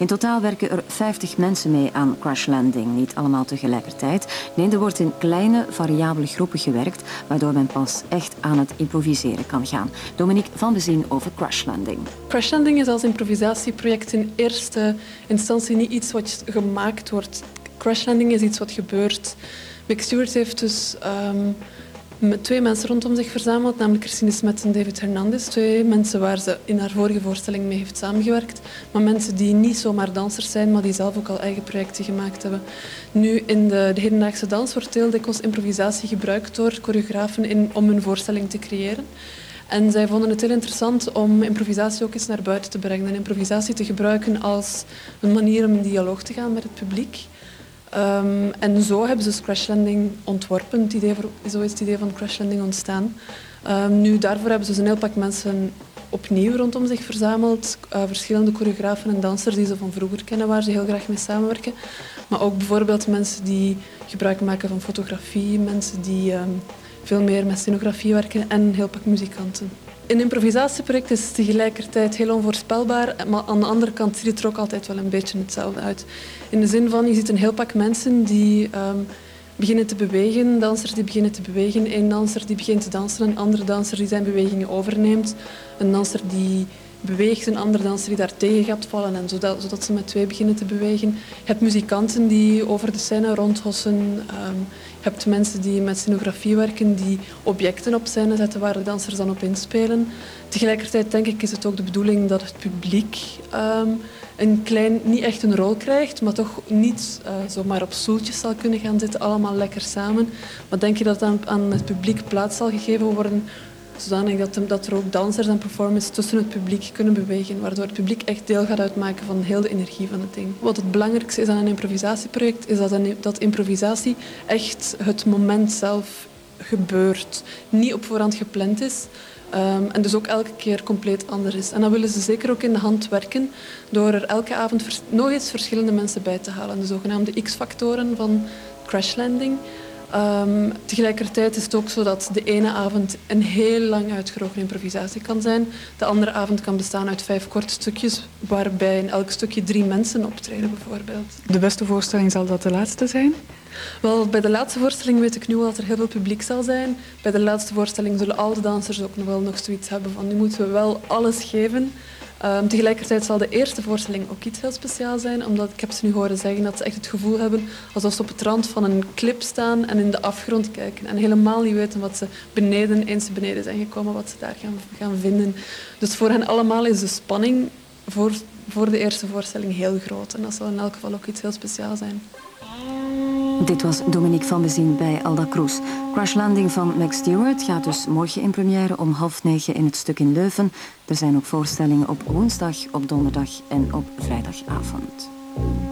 In totaal werken er 50 mensen mee aan Crash Landing. Niet allemaal tegelijkertijd. Nee, er wordt in kleine, variabele groepen gewerkt, waardoor men pas echt aan het improviseren kan gaan. Dominique van Bezien over Crash Landing. Crash Landing is als improvisatieproject in eerste instantie niet iets wat gemaakt wordt. Crash Landing is iets wat gebeurt. Mick Stewart heeft dus met 2 mensen rondom zich verzameld, namelijk Christine Smet en David Hernandez. 2 mensen waar ze in haar vorige voorstelling mee heeft samengewerkt. Maar mensen die niet zomaar dansers zijn, maar die zelf ook al eigen projecten gemaakt hebben. Nu, in de hedendaagse dans wordt heel dikwijls improvisatie gebruikt door choreografen om hun voorstelling te creëren. En zij vonden het heel interessant om improvisatie ook eens naar buiten te brengen. En improvisatie te gebruiken als een manier om in dialoog te gaan met het publiek. En zo hebben ze dus Crash Landing ontworpen. Zo is het idee van Crash Landing ontstaan. Nu, daarvoor hebben ze dus een heel pak mensen opnieuw rondom zich verzameld. Verschillende choreografen en dansers die ze van vroeger kennen, waar ze heel graag mee samenwerken. Maar ook bijvoorbeeld mensen die gebruik maken van fotografie, mensen die veel meer met scenografie werken en een heel pak muzikanten. Een improvisatieproject is tegelijkertijd heel onvoorspelbaar, maar aan de andere kant ziet het er ook altijd wel een beetje hetzelfde uit. In de zin van, je ziet een heel pak mensen die beginnen te bewegen, dansers die beginnen te bewegen, een danser die begint te dansen, een andere danser die zijn bewegingen overneemt, een danser die beweegt, een andere danser die daar tegen gaat vallen, en zodat ze met 2 beginnen te bewegen. Je hebt muzikanten die over de scène rondhossen. Je hebt mensen die met scenografie werken, die objecten op scène zetten waar de dansers dan op inspelen. Tegelijkertijd denk ik is het ook de bedoeling dat het publiek niet echt een rol krijgt, maar toch niet zomaar op stoeltjes zal kunnen gaan zitten, allemaal lekker samen. Maar denk je dat aan het publiek plaats zal gegeven worden, zodanig dat er ook dansers en performers tussen het publiek kunnen bewegen, waardoor het publiek echt deel gaat uitmaken van heel de energie van het ding. Wat het belangrijkste is aan een improvisatieproject, is dat improvisatie echt het moment zelf gebeurt, niet op voorhand gepland is. En dus ook elke keer compleet anders is. En dat willen ze zeker ook in de hand werken door er elke avond nog eens verschillende mensen bij te halen. De zogenaamde X-factoren van Crash Landing. Tegelijkertijd is het ook zo dat de ene avond een heel lang uitgeroken improvisatie kan zijn. De andere avond kan bestaan uit 5 korte stukjes, waarbij in elk stukje 3 mensen optreden bijvoorbeeld. De beste voorstelling zal dat de laatste zijn? Wel, bij de laatste voorstelling weet ik nu al dat er heel veel publiek zal zijn. Bij de laatste voorstelling zullen al de dansers ook nog wel nog zoiets hebben van nu moeten we wel alles geven. Tegelijkertijd zal de eerste voorstelling ook iets heel speciaals zijn, omdat ik heb ze nu horen zeggen dat ze echt het gevoel hebben alsof ze op het rand van een klip staan en in de afgrond kijken en helemaal niet weten wat ze eens ze beneden zijn gekomen, wat ze daar gaan vinden. Dus voor hen allemaal is de spanning voor de eerste voorstelling heel groot en dat zal in elk geval ook iets heel speciaals zijn. Dit was Dominique van Bezien bij Alda Cruz. Crash Landing van Mick Stewart gaat dus morgen in première om 20:30 in het Stuk in Leuven. Er zijn ook voorstellingen op woensdag, op donderdag en op vrijdagavond.